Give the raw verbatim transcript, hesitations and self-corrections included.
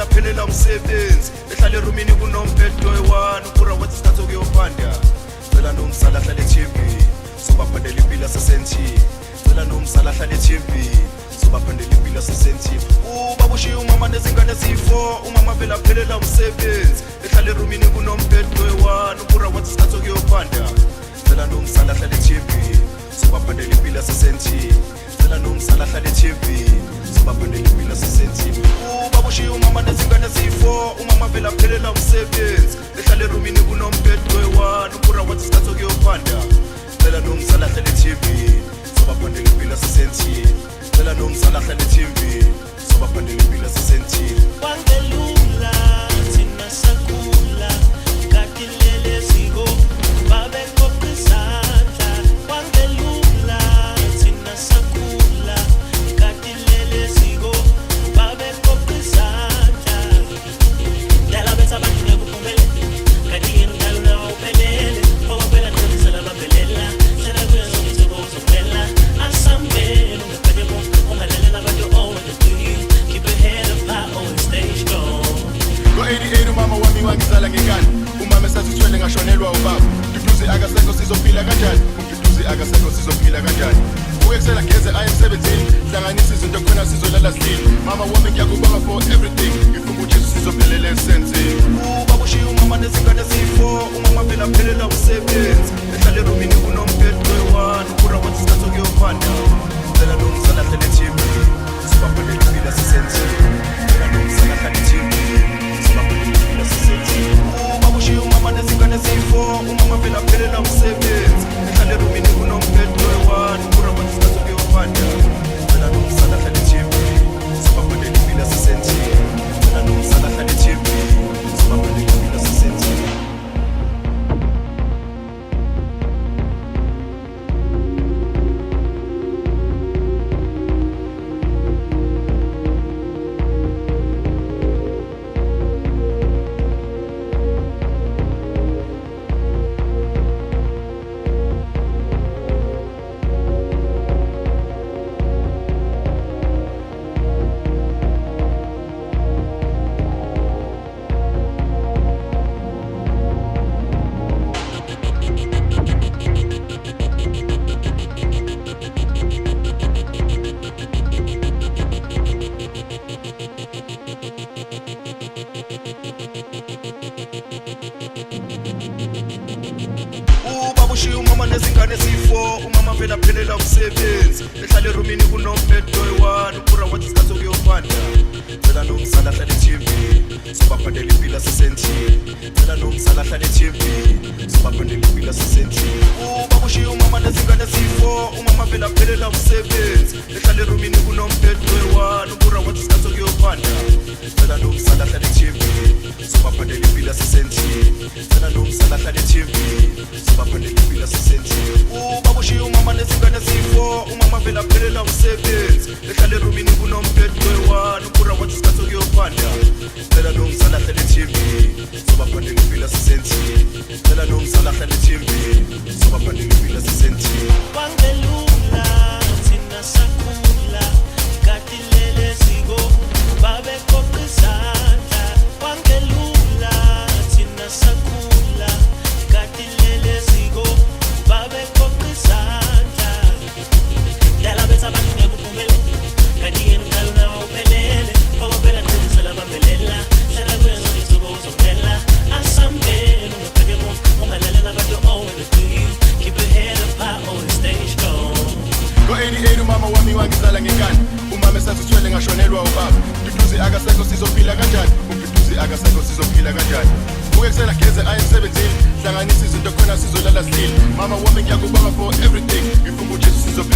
phelela umsebenzi ehlala erumini kunomphetho one ukura wathi isikhathi okuyopanda cela nomsala ahlale ethembeni sobaphandela impilo asesentini cela nomsala ahlale ethembeni sobaphandela impilo asesentini ubaba ushiya umama nezingane ezifo umama vele aphelela umsebenzi ehlala erumini kunomphetho one ukura wathi isikhathi okuyopanda cela nomsala ahlale ethembeni sobaphandela impilo asesentini cela nomsala ahlale ethembeni sobaphandela impilo asesentini ubaba ushiya umama nezingane ezifo umama vele aphelela umsebenzi ehlala erumini kunomphetho one ukura wathi isikhathi okuyopanda cela nomsala ahlale ethembeni sobaphandela impilo asesentini cela nomsala ahlale ethembeni sobaphandela impilo asesentini wangelula thina sakula katilele siko babekoqizandla wangelula thina sakula katilele siko babekoqizandla dala betha abantu ngekuphumele kadiyeni dala nawo uphelele ophela ngisela babelela hlala kuyenza ukuthi uzopela asambele ungaphelemo ungalela nabantu owenza kuyi keep your head up high always stay strong Go eighty-eight umama wami wangizala ngekani umama esasithwele ngashonelwa ubaba Duduzi akasekho sizophila kanjani umduduzi akasekho sizophila kanjani uyekusela geze aye emsebenzini hlanganisa izinto khona sizolala silile mama wami ngiyakubonga for everything ngifuna uJesu sizophelela esensini ubaba ushiya umama nezingane ezifo umama vele aphelela umsebenzi ehlala erumini kunomphetho one ukura wathi isikhathi okuyopanda cela nomsala ahlale ethembeni sobaphandela impilo asesentini cela nomsala ahlale ethembeni sobaphandela impilo asesentini ubaba ushiya umama nezingane ezifo umama vele aphelela umsebenzi ehlala erumini kunomphetho one ukura wathi isikhathi okuyopanda cela nomsala ahlale ethembeni sobaphandela impilo asesentini cela nomsala ahlale ethembeni sobaphandela impilo asesentini ubaba ushiya umama nezingane ezifo umama vele aphelela umsebenzi ehlala erumini kunomphetho one ukura wathi isikhathi okuyopanda cela nomsala ahlale ethembeni sobaphandela impilo asesentini cela nomsala ahlale ethembeni sobaphandela impilo asesentini ubaba ushiya umama nezingane ezifo umama vele aphelela umsebenzi ehlala erumini kunomphetho one ukura wathi isikhathi okuyopanda cela nomsala ahlale ethembeni sobaphandela impilo asesentini cela nomsala ahlale ethembeni sobaphandela impilo asesentini ubaba ushiya umama nezingane ezifo umama vele aphelela umsebenzi ehlala erumini kunomphetho one ukura wathi isikhathi okuyopanda cela nomsala ahlale ethembeni sobaphandela impilo asesentini cela nomsala ahlale ethembeni sobaphandela impilo asesentini wangelula thina sakula katilele siko babekoqizandla wangelula thina sakula katilele siko babekoqizandla dala betha abantu ngekuphumele kadiyeni dala nawo uphelele ophela ngisela babelela hlala kuyenza ukuthi uzopela asambele ungaphelemo ungalela nabantu owenza kuyi keep your head up high always stay strong Go eighty-eight umama wami wangizala ngekani umama esasithwele ngashonelwa ubaba Duduzi akasekho sizophila kanjani umduduzi akasekho sizophila kanjani uyekusela geze aye emsebenzini hlanganisa izinto khona sizolala silile mama wami ngiyakubonga for everything ngifuna uJesu sizophelela